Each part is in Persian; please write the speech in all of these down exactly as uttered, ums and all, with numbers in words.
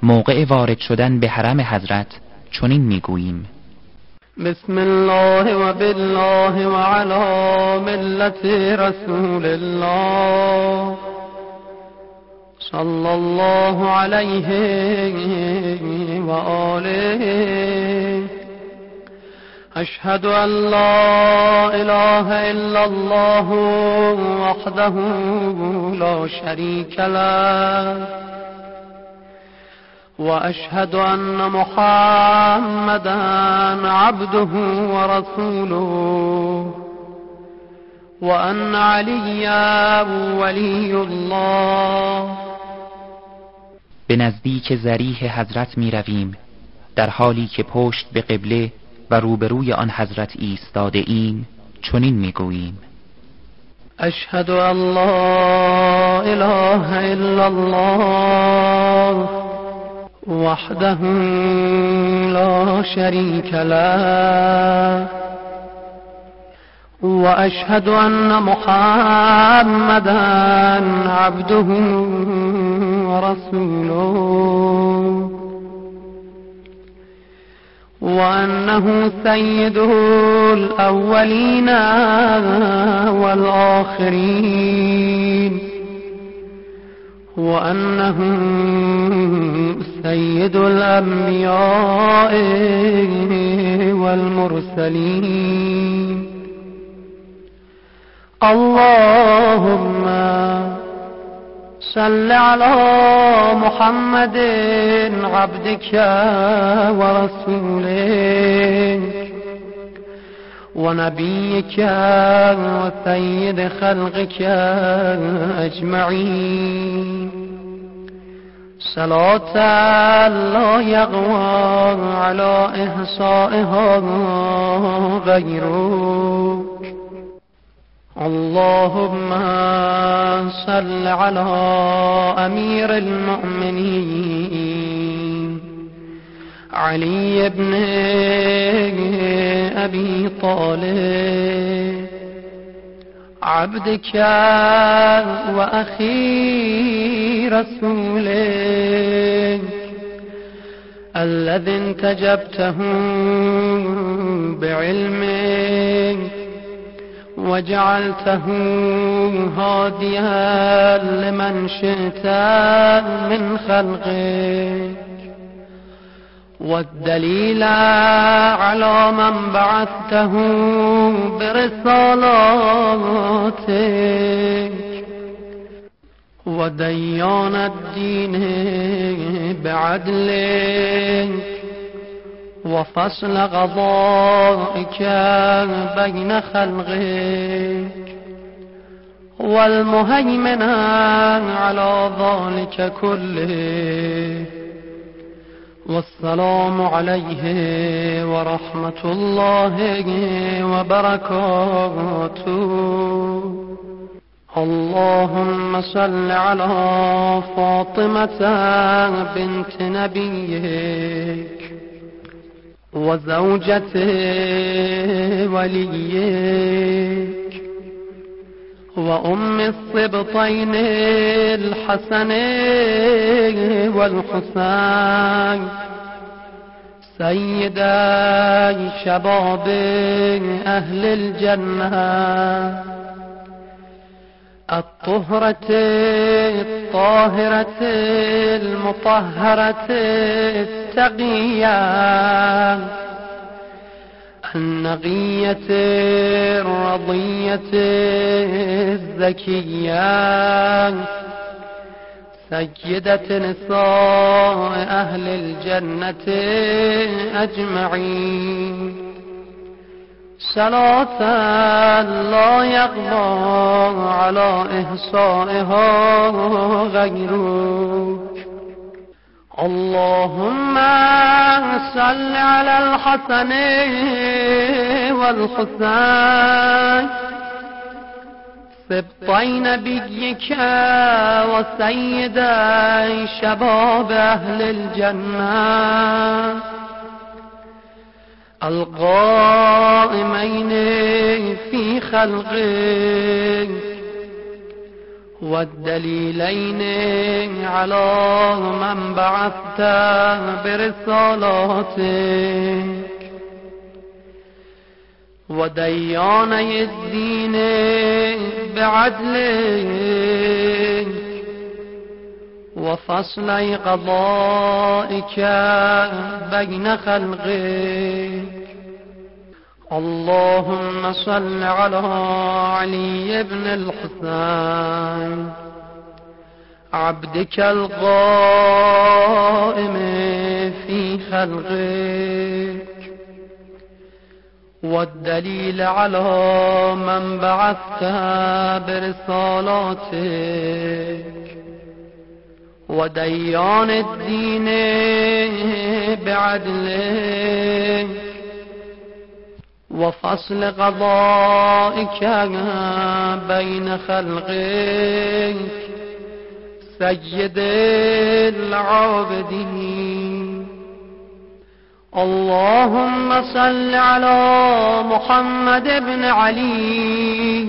موقع وارد شدن به حرم حضرت چنین میگوییم: بسم الله و بالله و علی ملت رسول الله صلی الله علیه و آله. اشهد ان لا اله الا الله وحده لا شریک له و اشهد ان محمدا عبده و رسوله و ان علی ولی الله. به نزدیک ضریح حضرت می رویم در حالی که پشت به قبله و روبروی آن حضرت ایستاده ایم چنین می گوییم: اشهد ان لا اله الا الله وحده لا شریک له و اشهد ان محمدا عبده و رسوله و انه سید الاولین والآخرین و انه سید الانبیاء والمرسلین. اللهم صل على محمد عبدك ورسولك ونبيك وسيد خلقك أجمعين صلاة لا يقوى على إحصائها غيرك. اللهم صل على امیر المؤمنین علی بن ابی طالب عبدك و اخی رسولك الذي انتجبته بعلمك وجعلته هاديا لمن شئت من خلقك والدليل على من بعثته برسالاتك وديان الدين بعدلك وفصل قضائك بين خلقك والمهيمن على ذلك كله. والسلام عليه ورحمة الله وبركاته. اللهم صل على فاطمة بنت نبيك وزوجة وليك وأم الصبطين الحسن والحسين سيدا شباب أهل الجنة الطهرة الطاهرة المطهرة التقية النقية الرضية الزكية سيدة نساء أهل الجنة أجمعين صلاة لا يقضى على إحصائها غيرك. اللهم صل على الحسن والحسين سبطي نبيك وسيدي شباب أهل الجنة القائمين في خلقك والدليلين على من بعثت برسالاتك ودياني الدين بعدلك وفصل قضائك بين خلقك. اللهم صل على علي بن الحسين عبدك القائم في خلقك والدليل على من بعثت برسالاتك وديان الدين بعدلك وفصل قضائك بين خلقك سيد العابدين. اللهم صل على محمد بن علي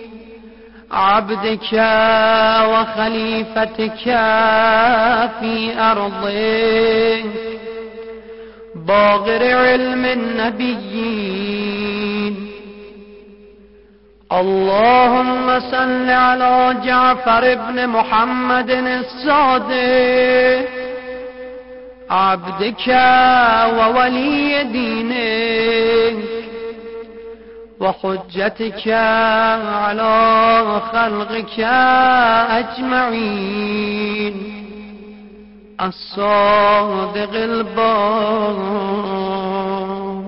عبدك وخليفتك في أرضك باغر علم النبيين. اللهم صل على جعفر بن محمد الصادق عبدك وولي دينك وحجتك على خلقك أجمعين الصادق البار.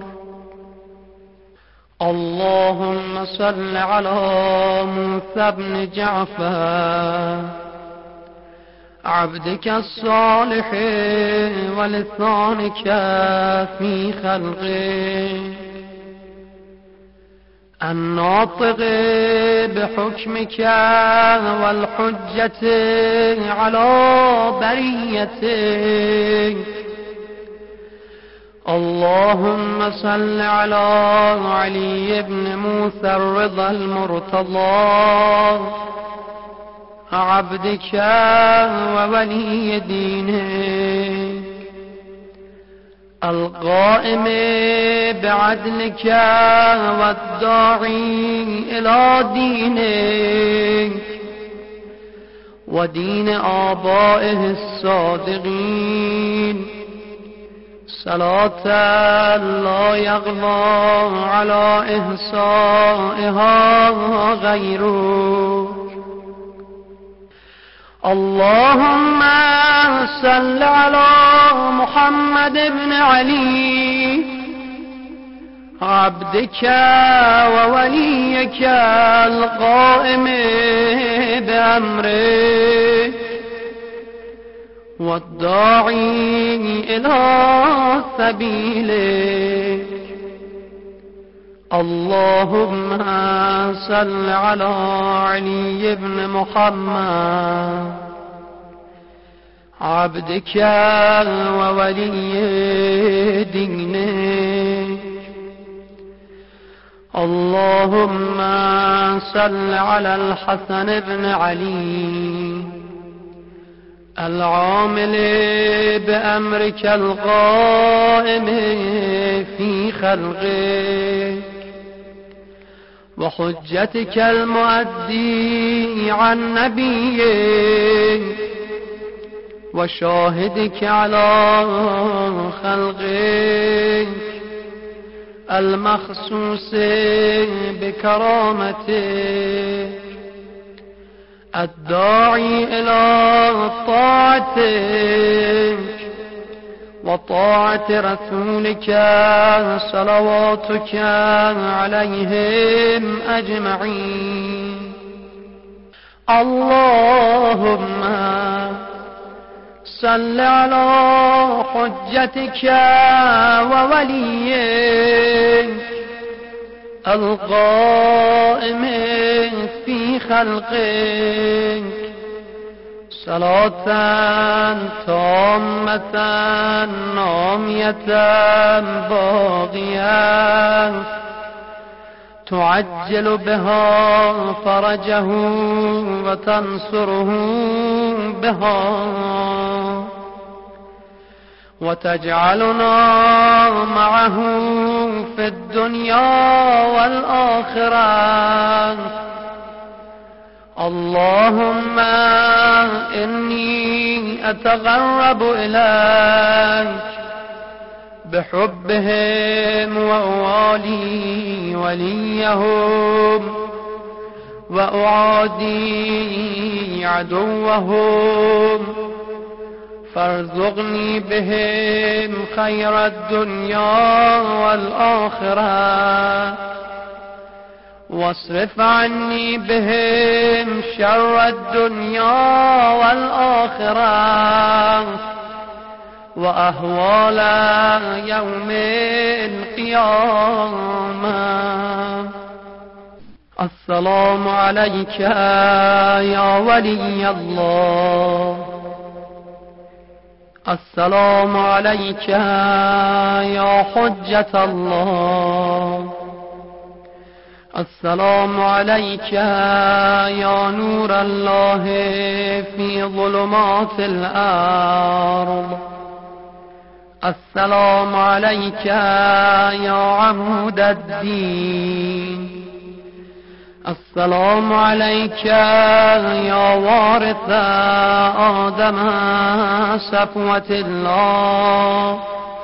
اللهم صل على موسى بن جعفر عبدك الصالح ولسانك في خلقك الناطق بحكمك والحجة على بريتك. اللهم صل على علي بن موسى الرضا المرتضى عبدك وولي دينك القائم بعدلك والداعي إلى دينك ودين آبائه الصادقين صلاة لا يغضى على إحصائها غيره. اللهم صل على محمد بن علي عبدك ووليك القائم بأمرك والداعي إلى سبيلك. اللهم صل على علي بن محمد عبدك وولي دينك. اللهم صل على الحسن بن علي العامل بأمرك القائم في خلقك وحجتك المؤدي عن نبيك وشاهدك على خلقك المخصوص بكرامتك الداعي إلى طاعتك وطاعة رسولك صلواتك عليهم أجمعين. اللهم صل على حجتك ووليك القائم في خلقك صلاة تامة نامية باقية تعجل بها فرجه وتنصره بها وتجعلنا معه في الدنيا والآخرة. اللهم إني أتقرب إليك بحبهم وأوالي وليهم وأعادي عدوهم، فارزقني بهم خير الدنيا والآخرة، واصرف عني بهم شر الدنيا والآخرة وأهوال يوم القيامة. السلام عليك يا ولي الله، السلام عليك يا حجة الله، السلام عليك يا نور الله في ظلمات الأرض، السلام عليك يا عمود الدين، السلام عليك يا وارث آدم صفوة الله،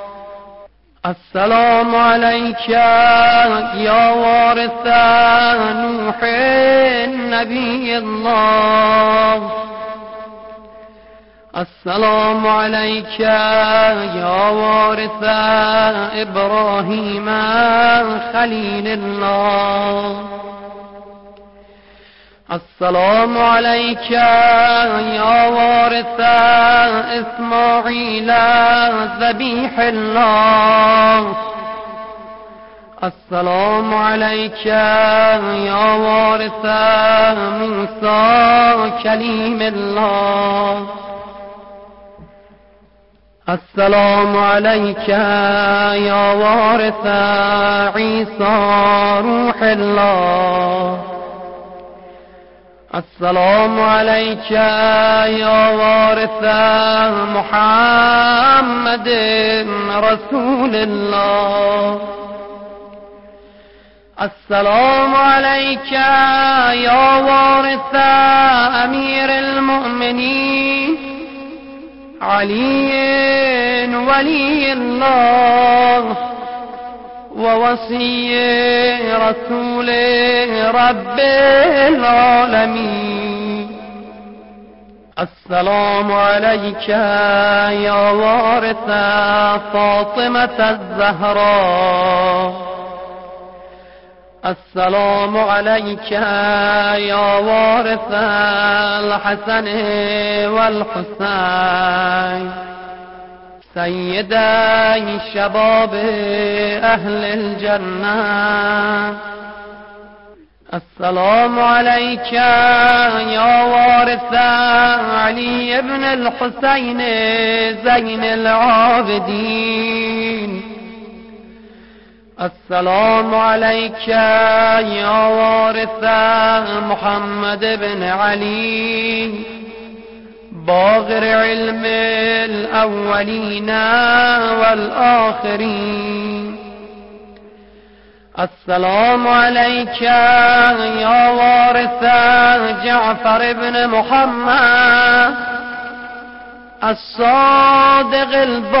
السلام عليك يا وارث نوح نبي الله، السلام عليك يا وارث إبراهيم خليل الله، السلام عليك يا وارث إسماعيل ذبيح الله، السلام عليك يا وارث موسى كليم الله، السلام عليك يا وارث عيسى روح الله، السلام عليك يا وارث محمد رسول الله، السلام عليك يا وارث أمير المؤمنين علي ولي الله ووصي رسول رب العالمين، السلام عليك يا وارث فاطمة الزهراء، السلام عليك يا وارث الحسن والحسين سيدي شباب أهل الجنة، السلام عليك يا وارث علي بن الحسين زين العابدين، السلام عليك يا وارث محمد بن علي باغر علم الأولين والآخرين، السلام عليك يا وارث جعفر بن محمد الصادق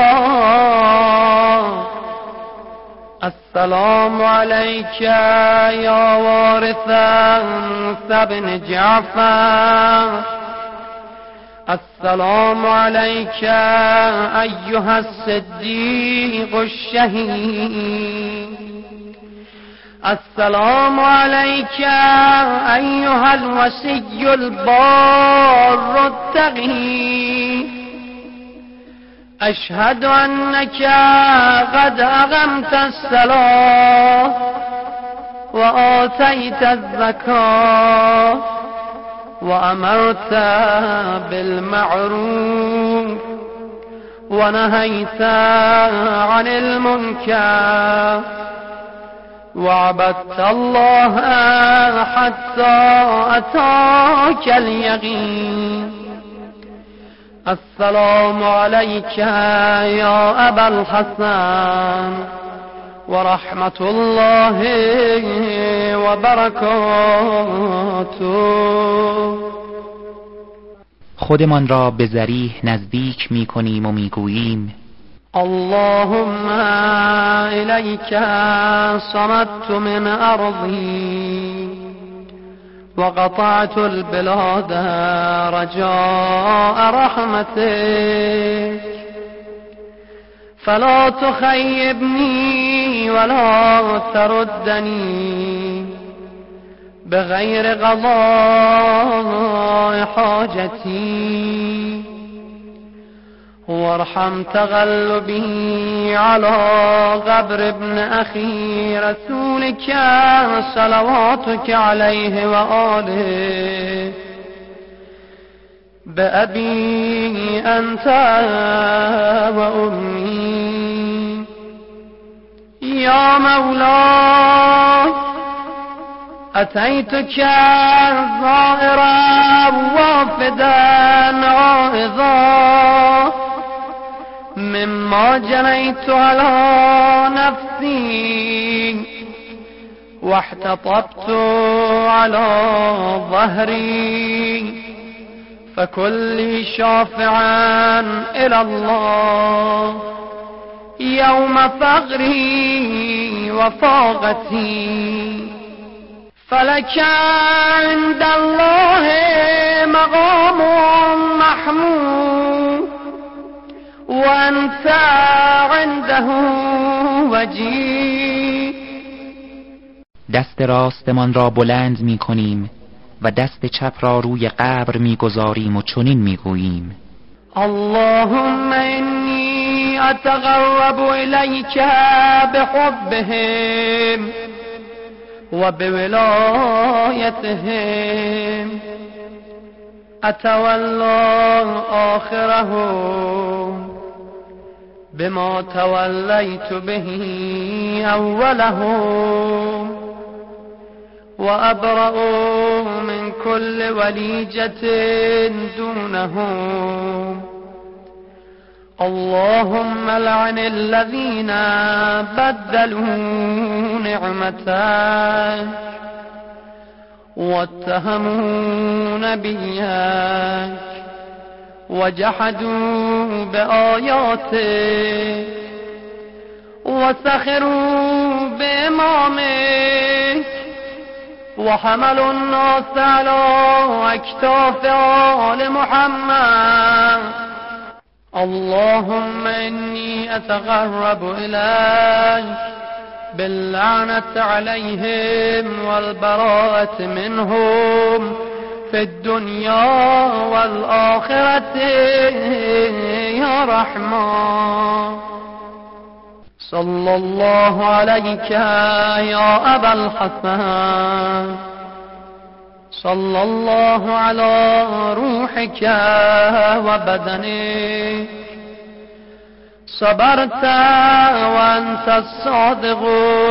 البار، السلام عليك يا وارث موسى بن جعفر، السلام عليك أيها الصديق الشهيد، السلام عليك أيها الوصي البار التقي، أشهد أنك قد أقمت الصلاة وآتيت الزكاة وأمرت بالمعروف ونهيت عن المنكر، وعبدت الله حتى أتاك اليقين. السلام عليك يا أبا الحسن ورحمة الله وبركاته. خودمان را به ذریح نزدیک می کنیم و می گوییم اللهم إليك صمدت من أرضي وقطعت البلاد رجاء رحمتك فلا تخيبني ولا تردني بغير قضاء حاجتي وارحم تغلبي على قبر ابن أخي رسولك صلواتك عليه وآله بأبي أنت وأمي. يا مولاي أتيتك زائرا وافدا عائذا مما جنيت على نفسي واحتطبت على ظهري فكل شافعا إلى الله يوم فقري وفاقتي. فلك عند الله مقام محمود وأنت عنده وجيه. دست راستمان را بلند می کنیم و دست چپ را روی قبر می گذاریم و چنین می گوییم اللهم إني أتقرب إليك بحبهم وبولايتهم أتولى آخرهم بما توليت به أولهم وأبرأ من كل وليجة دونهم. اللهم لعن الذين بدلوا نعمتك واتهموا نبيك وجحدوا بآياتك وسخروا بإمامك وحملوا الناس على أكتاف آل محمد. اللهم إني أتقرب إليك باللعنة عليهم والبراءة منهم في الدنيا والآخرة يا رحمن. صلى الله عليك يا أبا الحسن صلى الله على روحك وبدنك صبرت وأنت الصادق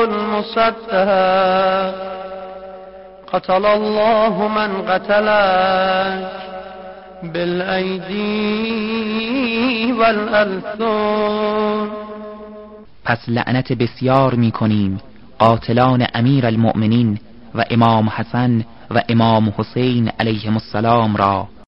المصدق قتل الله من قتلك بالأيدي والألسن. پس لعنت بسیار می کنیم قاتلان امیر المؤمنین و امام حسن و امام حسین علیهم السلام را